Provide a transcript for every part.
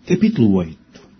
Capítulo 8.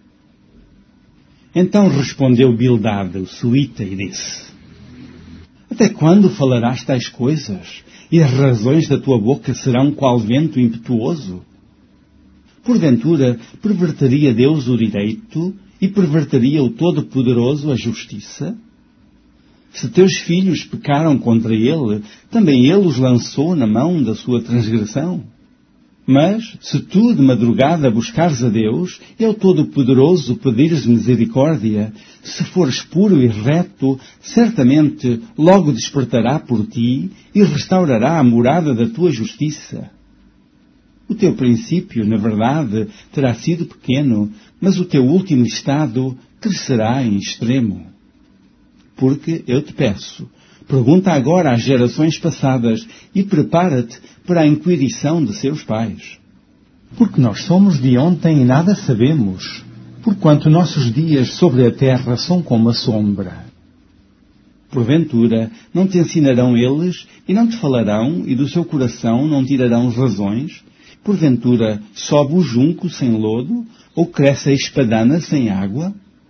Então respondeu Bildade, o suíta, e disse: Até quando falarás tais coisas, e as razões da tua boca serão qual vento impetuoso? Porventura, perverteria Deus o direito, e perverteria o Todo-Poderoso a justiça? Se teus filhos pecaram contra ele, também ele os lançou na mão da sua transgressão. Mas, se tu de madrugada buscares a Deus, e ao Todo-Poderoso pedires misericórdia, se fores puro e reto, certamente logo despertará por ti e restaurará a morada da tua justiça. O teu princípio, na verdade, terá sido pequeno, mas o teu último estado crescerá em extremo. Porque eu te peço, pergunta agora às gerações passadas e prepara-te para a inquirição de seus pais. Porque nós somos de ontem e nada sabemos, porquanto nossos dias sobre a terra são como a sombra. Porventura, não te ensinarão eles e não te falarão, e do seu coração não tirarão razões? Porventura, sobe o junco sem lodo, ou cresce a espadana sem água?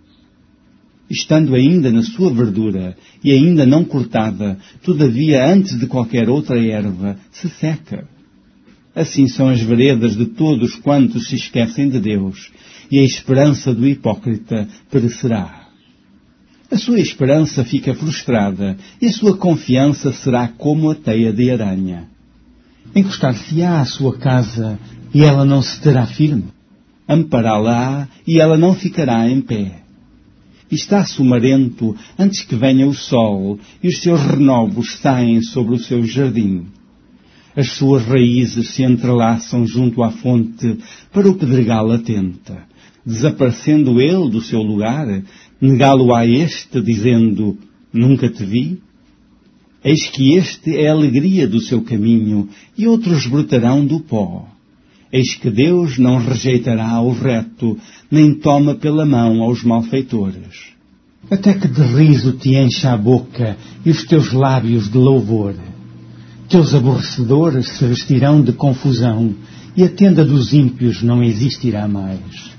Estando ainda na sua verdura e ainda não cortada, todavia antes de qualquer outra erva, se seca. Assim são as veredas de todos quantos se esquecem de Deus, e a esperança do hipócrita perecerá. A sua esperança fica frustrada, e a sua confiança será como a teia de aranha. Encostar-se-á à sua casa, e ela não se terá firme. Ampará-la-á, e ela não ficará em pé. Está sumarento antes que venha o sol, e os seus renovos saem sobre o seu jardim. As suas raízes se entrelaçam junto à fonte para o pedregal atenta. Desaparecendo ele do seu lugar, negá-lo-á este, dizendo, nunca te vi? Eis que este é a alegria do seu caminho, e outros brotarão do pó. Eis que Deus não rejeitará o reto, nem toma pela mão aos malfeitores. Até que de riso te encha a boca e os teus lábios de louvor. Teus aborrecedores se vestirão de confusão, e a tenda dos ímpios não existirá mais.